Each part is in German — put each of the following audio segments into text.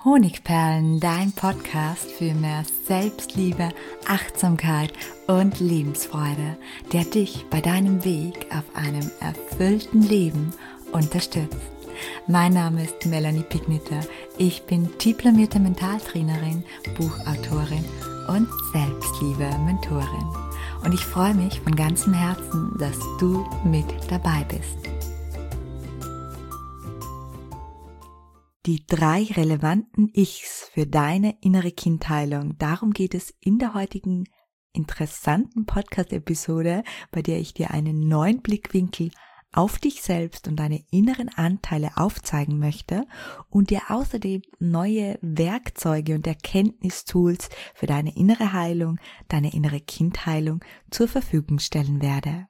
Honigperlen, dein Podcast für mehr Selbstliebe, Achtsamkeit und Lebensfreude, der dich bei deinem Weg auf einem erfüllten Leben unterstützt. Mein Name ist Melanie Pigniter. Ich bin diplomierte Mentaltrainerin, Buchautorin und Selbstliebe-Mentorin. Und ich freue mich von ganzem Herzen, dass du mit dabei bist. Die 3 relevanten Ichs für deine innere Kindheilung. Darum geht es in der heutigen interessanten Podcast-Episode, bei der ich dir einen neuen Blickwinkel auf dich selbst und deine inneren Anteile aufzeigen möchte und dir außerdem neue Werkzeuge und Erkenntnistools für deine innere Heilung, deine innere Kindheilung zur Verfügung stellen werde.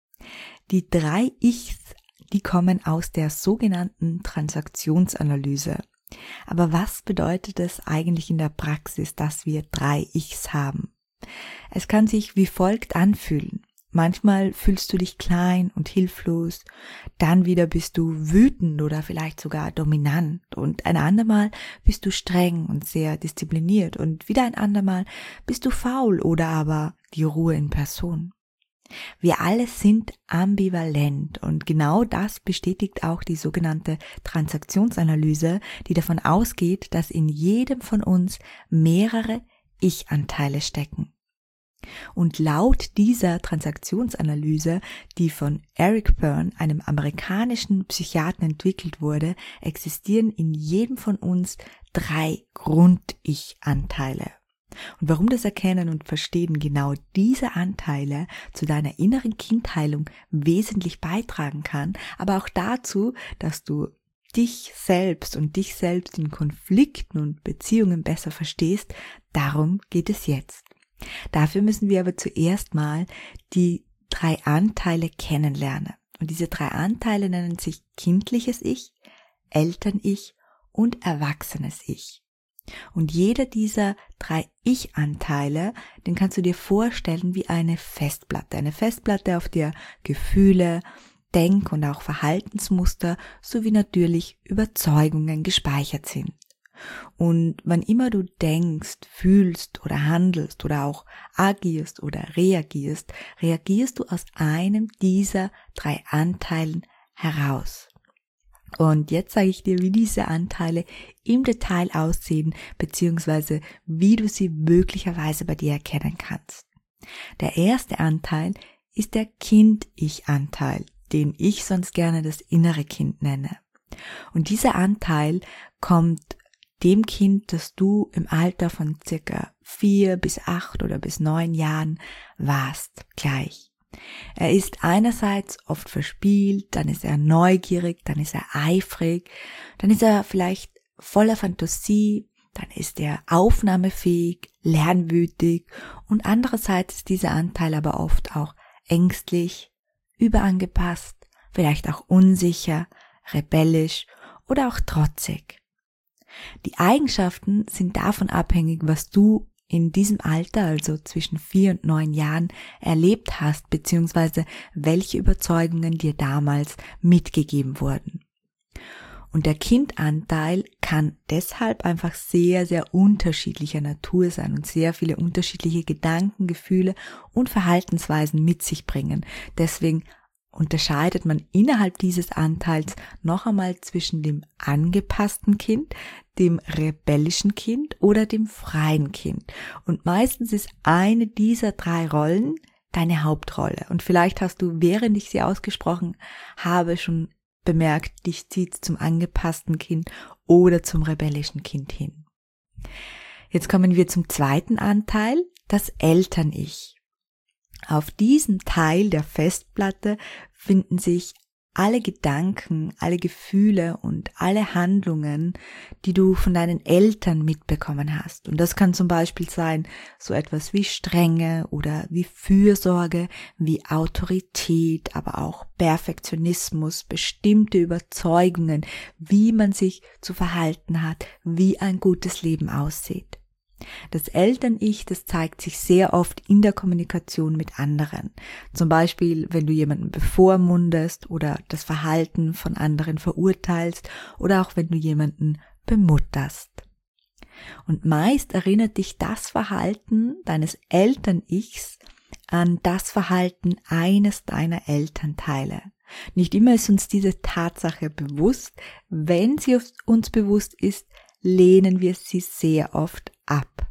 Die 3 Ichs, die kommen aus der sogenannten Transaktionsanalyse. Aber was bedeutet es eigentlich in der Praxis, dass wir 3 Ichs haben? Es kann sich wie folgt anfühlen. Manchmal fühlst du dich klein und hilflos, dann wieder bist du wütend oder vielleicht sogar dominant und ein andermal bist du streng und sehr diszipliniert und wieder ein andermal bist du faul oder aber die Ruhe in Person. Wir alle sind ambivalent und genau das bestätigt auch die sogenannte Transaktionsanalyse, die davon ausgeht, dass in jedem von uns mehrere Ich-Anteile stecken. Und laut dieser Transaktionsanalyse, die von Eric Berne, einem amerikanischen Psychiater, entwickelt wurde, existieren in jedem von uns 3 Grund-Ich-Anteile. Und warum das Erkennen und Verstehen genau diese Anteile zu deiner inneren Kindheilung wesentlich beitragen kann, aber auch dazu, dass du dich selbst in Konflikten und Beziehungen besser verstehst, darum geht es jetzt. Dafür müssen wir aber zuerst mal die 3 Anteile kennenlernen. Und diese 3 Anteile nennen sich kindliches Ich, Eltern-Ich und erwachsenes Ich. Und jeder dieser 3 Ich-Anteile, den kannst du dir vorstellen wie eine Festplatte, auf der Gefühle, Denk- und auch Verhaltensmuster sowie natürlich Überzeugungen gespeichert sind. Und wann immer du denkst, fühlst oder handelst oder auch agierst oder reagierst du aus einem dieser 3 Anteilen heraus. Und jetzt sage ich dir, wie diese Anteile im Detail aussehen, beziehungsweise wie du sie möglicherweise bei dir erkennen kannst. Der erste Anteil ist der Kind-Ich-Anteil, den ich sonst gerne das innere Kind nenne. Und dieser Anteil kommt dem Kind, das du im Alter von circa 4 bis 8 oder bis 9 Jahren warst, gleich. Er ist einerseits oft verspielt, dann ist er neugierig, dann ist er eifrig, dann ist er vielleicht voller Fantasie, dann ist er aufnahmefähig, lernwütig und andererseits ist dieser Anteil aber oft auch ängstlich, überangepasst, vielleicht auch unsicher, rebellisch oder auch trotzig. Die Eigenschaften sind davon abhängig, was du in diesem Alter, also zwischen 4 und 9 Jahren, erlebt hast, beziehungsweise welche Überzeugungen dir damals mitgegeben wurden. Und der Kindanteil kann deshalb einfach sehr, sehr unterschiedlicher Natur sein und sehr viele unterschiedliche Gedanken, Gefühle und Verhaltensweisen mit sich bringen. Deswegen unterscheidet man innerhalb dieses Anteils noch einmal zwischen dem angepassten Kind, dem rebellischen Kind oder dem freien Kind. Und meistens ist eine dieser 3 Rollen deine Hauptrolle. Und vielleicht hast du, während ich sie ausgesprochen habe, schon bemerkt, dich zieht zum angepassten Kind oder zum rebellischen Kind hin. Jetzt kommen wir zum zweiten Anteil, das Eltern-Ich. Auf diesem Teil der Festplatte finden sich alle Gedanken, alle Gefühle und alle Handlungen, die du von deinen Eltern mitbekommen hast. Und das kann zum Beispiel sein, so etwas wie Strenge oder wie Fürsorge, wie Autorität, aber auch Perfektionismus, bestimmte Überzeugungen, wie man sich zu verhalten hat, wie ein gutes Leben aussieht. Das Eltern-Ich, das zeigt sich sehr oft in der Kommunikation mit anderen. Zum Beispiel, wenn du jemanden bevormundest oder das Verhalten von anderen verurteilst oder auch wenn du jemanden bemutterst. Und meist erinnert dich das Verhalten deines Eltern-Ichs an das Verhalten eines deiner Elternteile. Nicht immer ist uns diese Tatsache bewusst. Wenn sie uns bewusst ist, lehnen wir sie sehr oft ab.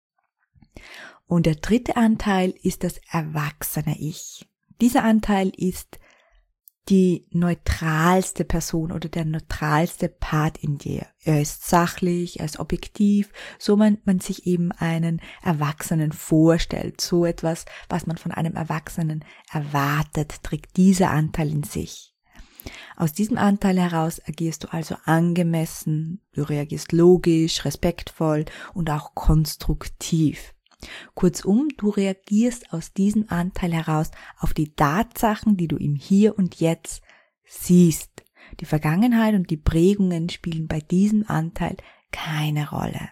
Und der dritte Anteil ist das erwachsene Ich. Dieser Anteil ist die neutralste Person oder der neutralste Part in dir. Er ist sachlich, er ist objektiv, so man sich eben einen Erwachsenen vorstellt. So etwas, was man von einem Erwachsenen erwartet, trägt dieser Anteil in sich. Aus diesem Anteil heraus agierst du also angemessen, du reagierst logisch, respektvoll und auch konstruktiv. Kurzum, du reagierst aus diesem Anteil heraus auf die Tatsachen, die du im Hier und Jetzt siehst. Die Vergangenheit und die Prägungen spielen bei diesem Anteil keine Rolle.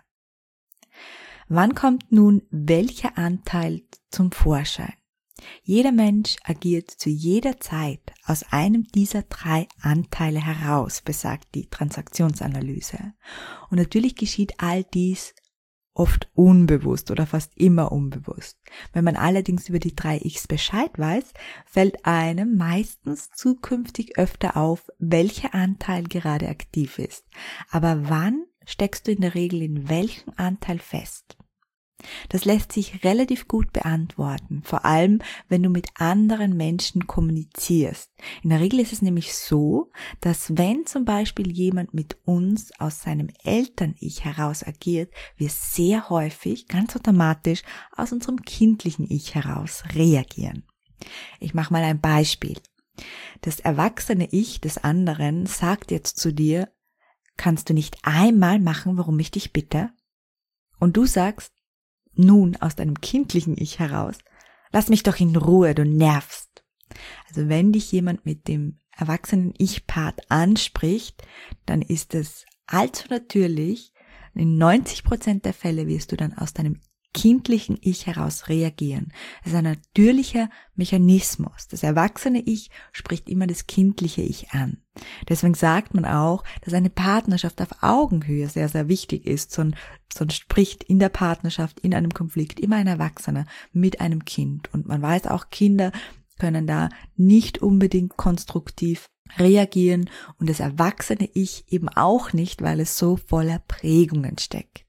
Wann kommt nun welcher Anteil zum Vorschein? Jeder Mensch agiert zu jeder Zeit aus einem dieser 3 Anteile heraus, besagt die Transaktionsanalyse. Und natürlich geschieht all dies oft unbewusst oder fast immer unbewusst. Wenn man allerdings über die 3 Ichs Bescheid weiß, fällt einem meistens zukünftig öfter auf, welcher Anteil gerade aktiv ist. Aber wann steckst du in der Regel in welchem Anteil fest? Das lässt sich relativ gut beantworten, vor allem wenn du mit anderen Menschen kommunizierst. In der Regel ist es nämlich so, dass wenn zum Beispiel jemand mit uns aus seinem Eltern-Ich heraus agiert, wir sehr häufig, ganz automatisch, aus unserem kindlichen Ich heraus reagieren. Ich mache mal ein Beispiel. Das erwachsene Ich des anderen sagt jetzt zu dir, kannst du nicht einmal machen, worum ich dich bitte? Und du sagst, nun aus deinem kindlichen Ich heraus, lass mich doch in Ruhe, du nervst. Also wenn dich jemand mit dem erwachsenen Ich-Part anspricht, dann ist es allzu natürlich, in 90% der Fälle wirst du dann aus deinem kindlichen Ich heraus reagieren. Es ist ein natürlicher Mechanismus. Das erwachsene Ich spricht immer das kindliche Ich an. Deswegen sagt man auch, dass eine Partnerschaft auf Augenhöhe sehr, sehr wichtig ist. Sonst spricht in der Partnerschaft, in einem Konflikt immer ein Erwachsener mit einem Kind. Und man weiß auch, Kinder können da nicht unbedingt konstruktiv reagieren und das erwachsene Ich eben auch nicht, weil es so voller Prägungen steckt.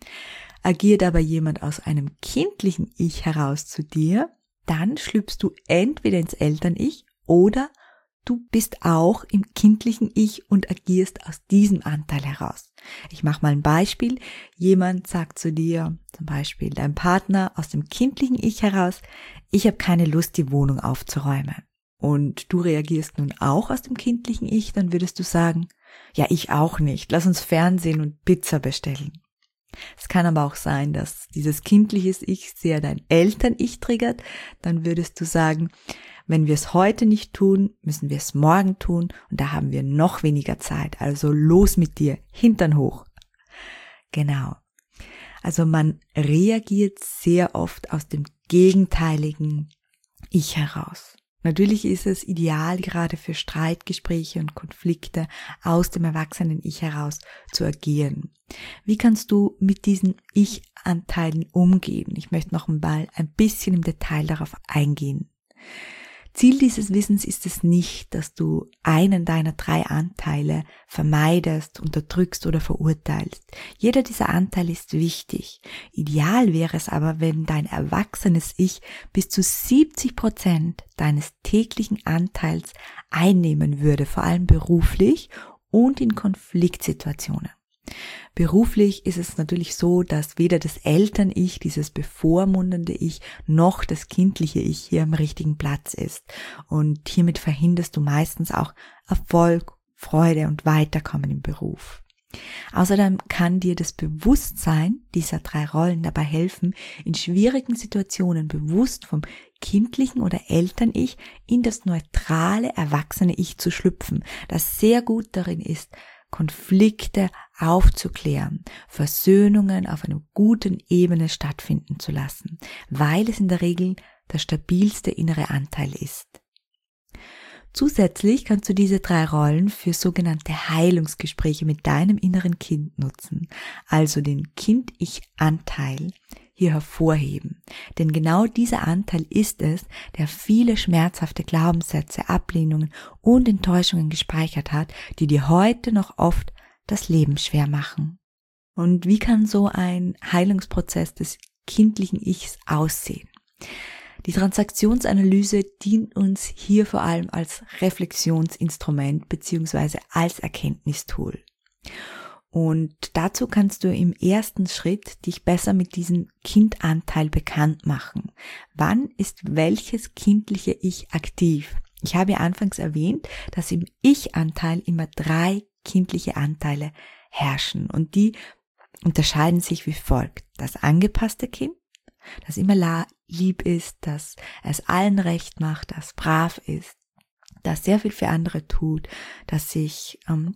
Agiert aber jemand aus einem kindlichen Ich heraus zu dir, dann schlüpfst du entweder ins Eltern-Ich oder du bist auch im kindlichen Ich und agierst aus diesem Anteil heraus. Ich mache mal ein Beispiel. Jemand sagt zu dir, zum Beispiel dein Partner aus dem kindlichen Ich heraus, ich habe keine Lust, die Wohnung aufzuräumen. Und du reagierst nun auch aus dem kindlichen Ich, dann würdest du sagen, ja, ich auch nicht, lass uns Fernsehen und Pizza bestellen. Es kann aber auch sein, dass dieses kindliches Ich sehr dein Eltern-Ich triggert. Dann würdest du sagen, wenn wir es heute nicht tun, müssen wir es morgen tun und da haben wir noch weniger Zeit. Also los mit dir, Hintern hoch. Genau. Also man reagiert sehr oft aus dem gegenteiligen Ich heraus. Natürlich ist es ideal, gerade für Streitgespräche und Konflikte aus dem erwachsenen Ich heraus zu agieren. Wie kannst du mit diesen Ich-Anteilen umgehen? Ich möchte noch einmal ein bisschen im Detail darauf eingehen. Ziel dieses Wissens ist es nicht, dass du einen deiner 3 Anteile vermeidest, unterdrückst oder verurteilst. Jeder dieser Anteile ist wichtig. Ideal wäre es aber, wenn dein erwachsenes Ich bis zu 70% deines täglichen Anteils einnehmen würde, vor allem beruflich und in Konfliktsituationen. Beruflich ist es natürlich so, dass weder das Eltern-Ich, dieses bevormundende Ich, noch das kindliche Ich hier am richtigen Platz ist. Und hiermit verhinderst du meistens auch Erfolg, Freude und Weiterkommen im Beruf. Außerdem kann dir das Bewusstsein dieser 3 Rollen dabei helfen, in schwierigen Situationen bewusst vom kindlichen oder Eltern-Ich in das neutrale, erwachsene Ich zu schlüpfen, das sehr gut darin ist, Konflikte aufzuklären, Versöhnungen auf einer guten Ebene stattfinden zu lassen, weil es in der Regel der stabilste innere Anteil ist. Zusätzlich kannst du diese 3 Rollen für sogenannte Heilungsgespräche mit deinem inneren Kind nutzen, also den Kind-Ich-Anteil hier hervorheben. Denn genau dieser Anteil ist es, der viele schmerzhafte Glaubenssätze, Ablehnungen und Enttäuschungen gespeichert hat, die dir heute noch oft das Leben schwer machen. Und wie kann so ein Heilungsprozess des kindlichen Ichs aussehen? Die Transaktionsanalyse dient uns hier vor allem als Reflexionsinstrument bzw. als Erkenntnistool. Und dazu kannst du im ersten Schritt dich besser mit diesem Kindanteil bekannt machen. Wann ist welches kindliche Ich aktiv? Ich habe ja anfangs erwähnt, dass im Ich-Anteil immer 3 kindliche Anteile herrschen und die unterscheiden sich wie folgt. Das angepasste Kind, das immer lieb ist, das es allen recht macht, das brav ist, das sehr viel für andere tut, das sich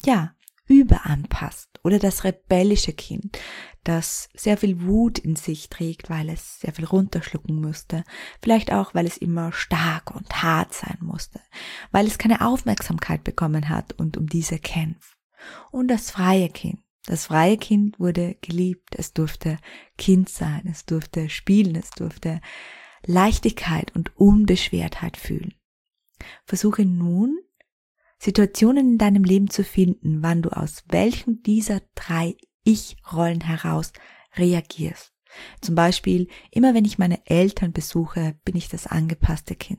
überanpasst, oder das rebellische Kind, das sehr viel Wut in sich trägt, weil es sehr viel runterschlucken musste, vielleicht auch, weil es immer stark und hart sein musste, weil es keine Aufmerksamkeit bekommen hat und um diese kämpft. Und das freie Kind. Das freie Kind wurde geliebt, es durfte Kind sein, es durfte spielen, es durfte Leichtigkeit und Unbeschwertheit fühlen. Versuche nun, Situationen in deinem Leben zu finden, wann du aus welchen dieser 3 Ich-Rollen heraus reagierst. Zum Beispiel, immer wenn ich meine Eltern besuche, bin ich das angepasste Kind.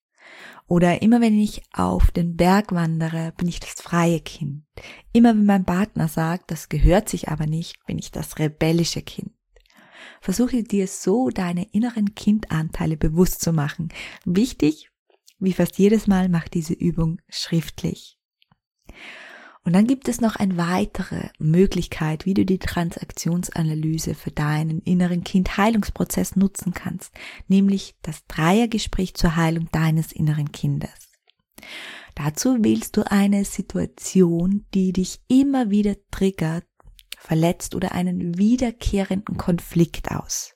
Oder immer wenn ich auf den Berg wandere, bin ich das freie Kind. Immer wenn mein Partner sagt, das gehört sich aber nicht, bin ich das rebellische Kind. Versuche dir so deine inneren Kindanteile bewusst zu machen. Wichtig, wie fast jedes Mal, mach diese Übung schriftlich. Und dann gibt es noch eine weitere Möglichkeit, wie du die Transaktionsanalyse für deinen inneren Kind-Heilungsprozess nutzen kannst, nämlich das Dreiergespräch zur Heilung deines inneren Kindes. Dazu wählst du eine Situation, die dich immer wieder triggert, verletzt oder einen wiederkehrenden Konflikt aus.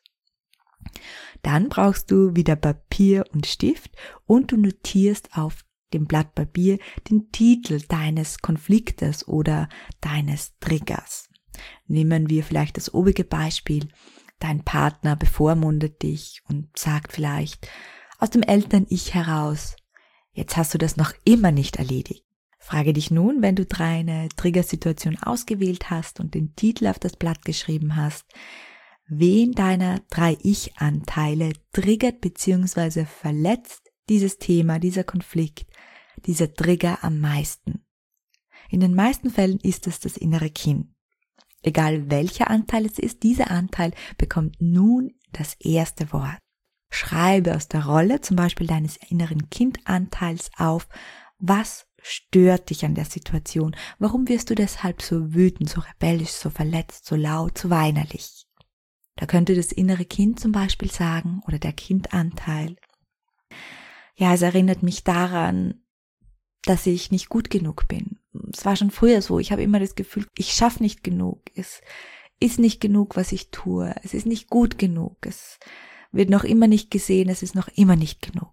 Dann brauchst du wieder Papier und Stift und du notierst auf dem Blatt Papier den Titel deines Konfliktes oder deines Triggers. Nehmen wir vielleicht das obige Beispiel. Dein Partner bevormundet dich und sagt vielleicht aus dem Eltern-Ich heraus, jetzt hast du das noch immer nicht erledigt. Frage dich nun, wenn du deine Triggersituation ausgewählt hast und den Titel auf das Blatt geschrieben hast, wen deiner 3 Ich-Anteile triggert bzw. verletzt dieses Thema, dieser Konflikt, dieser Trigger am meisten. In den meisten Fällen ist es das innere Kind. Egal welcher Anteil es ist, dieser Anteil bekommt nun das erste Wort. Schreibe aus der Rolle, zum Beispiel deines inneren Kindanteils auf, was stört dich an der Situation? Warum wirst du deshalb so wütend, so rebellisch, so verletzt, so laut, so weinerlich? Da könnte das innere Kind zum Beispiel sagen, oder der Kindanteil, ja, es erinnert mich daran, dass ich nicht gut genug bin. Es war schon früher so, ich habe immer das Gefühl, ich schaffe nicht genug, es ist nicht genug, was ich tue, es ist nicht gut genug, es wird noch immer nicht gesehen, es ist noch immer nicht genug.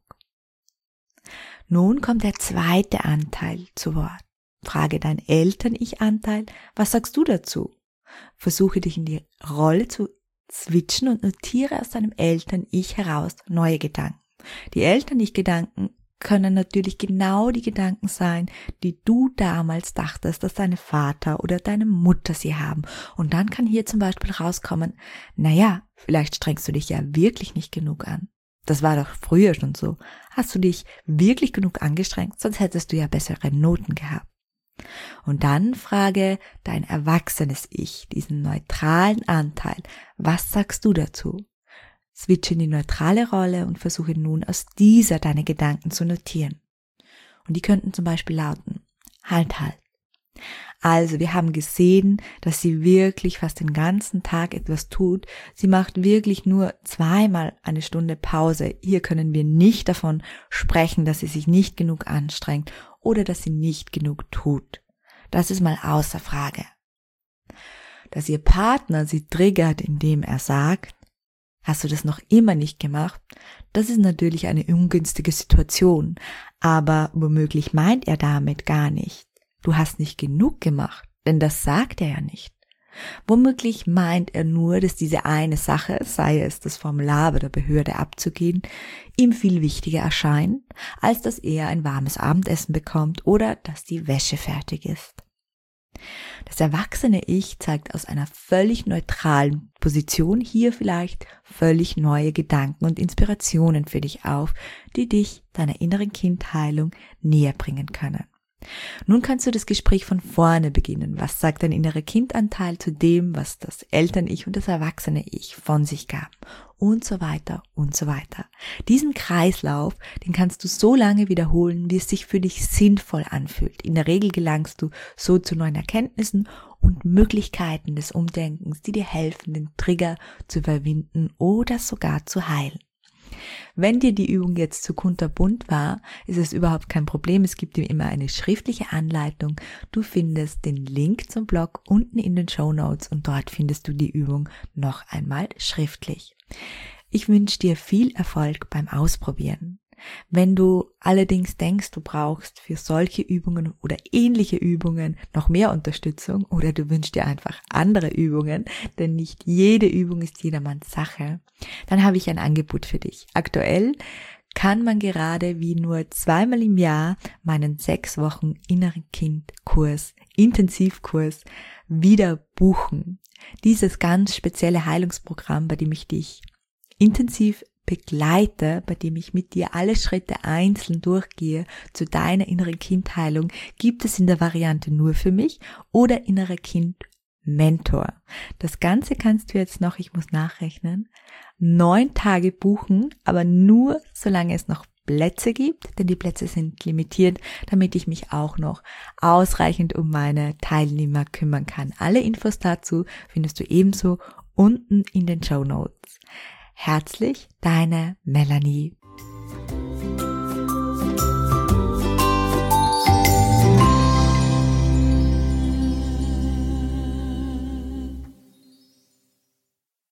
Nun kommt der zweite Anteil zu Wort. Frage dein Eltern-Ich-Anteil, was sagst du dazu? Versuche dich in die Rolle zu switchen und notiere aus deinem Eltern-Ich heraus neue Gedanken. Die Eltern-Ich-Gedanken können natürlich genau die Gedanken sein, die du damals dachtest, dass deine Vater oder deine Mutter sie haben. Und dann kann hier zum Beispiel rauskommen, naja, vielleicht strengst du dich ja wirklich nicht genug an. Das war doch früher schon so. Hast du dich wirklich genug angestrengt, sonst hättest du ja bessere Noten gehabt. Und dann frage dein erwachsenes Ich, diesen neutralen Anteil, was sagst du dazu? Switche in die neutrale Rolle und versuche nun aus dieser deine Gedanken zu notieren. Und die könnten zum Beispiel lauten, halt. Also wir haben gesehen, dass sie wirklich fast den ganzen Tag etwas tut. Sie macht wirklich nur 2-mal eine Stunde Pause. Hier können wir nicht davon sprechen, dass sie sich nicht genug anstrengt oder dass sie nicht genug tut. Das ist mal außer Frage. Dass ihr Partner sie triggert, indem er sagt, Hast du das noch immer nicht gemacht? Das ist natürlich eine ungünstige Situation, aber womöglich meint er damit gar nicht: du hast nicht genug gemacht, denn das sagt er ja nicht. Womöglich meint er nur, dass diese eine Sache, sei es das Formular bei der Behörde abzugeben, ihm viel wichtiger erscheint, als dass er ein warmes Abendessen bekommt oder dass die Wäsche fertig ist. Das erwachsene Ich zeigt aus einer völlig neutralen Position hier vielleicht völlig neue Gedanken und Inspirationen für dich auf, die dich deiner inneren Kindheilung näher bringen können. Nun kannst du das Gespräch von vorne beginnen. Was sagt dein innerer Kindanteil zu dem, was das Eltern-Ich und das erwachsene Ich von sich gaben? Und so weiter und so weiter. Diesen Kreislauf, den kannst du so lange wiederholen, wie es sich für dich sinnvoll anfühlt. In der Regel gelangst du so zu neuen Erkenntnissen und Möglichkeiten des Umdenkens, die dir helfen, den Trigger zu überwinden oder sogar zu heilen. Wenn dir die Übung jetzt zu kunterbunt war, ist es überhaupt kein Problem. Es gibt dir immer eine schriftliche Anleitung. Du findest den Link zum Blog unten in den Shownotes und dort findest du die Übung noch einmal schriftlich. Ich wünsche dir viel Erfolg beim Ausprobieren. Wenn du allerdings denkst, du brauchst für solche Übungen oder ähnliche Übungen noch mehr Unterstützung oder du wünschst dir einfach andere Übungen, denn nicht jede Übung ist jedermanns Sache, dann habe ich ein Angebot für dich. Aktuell kann man gerade wie nur 2-mal im Jahr meinen 6 Wochen inneren Kind-Kurs, Intensivkurs wieder buchen. Dieses ganz spezielle Heilungsprogramm, bei dem ich dich intensiv begleite, bei dem ich mit dir alle Schritte einzeln durchgehe zu deiner inneren Kindheilung, gibt es in der Variante nur für mich oder innerer Kind Mentor. Das Ganze kannst du jetzt noch, ich muss nachrechnen, 9 Tage buchen, aber nur solange es noch Plätze gibt, denn die Plätze sind limitiert, damit ich mich auch noch ausreichend um meine Teilnehmer kümmern kann. Alle Infos dazu findest du ebenso unten in den Shownotes. Herzlich, deine Melanie.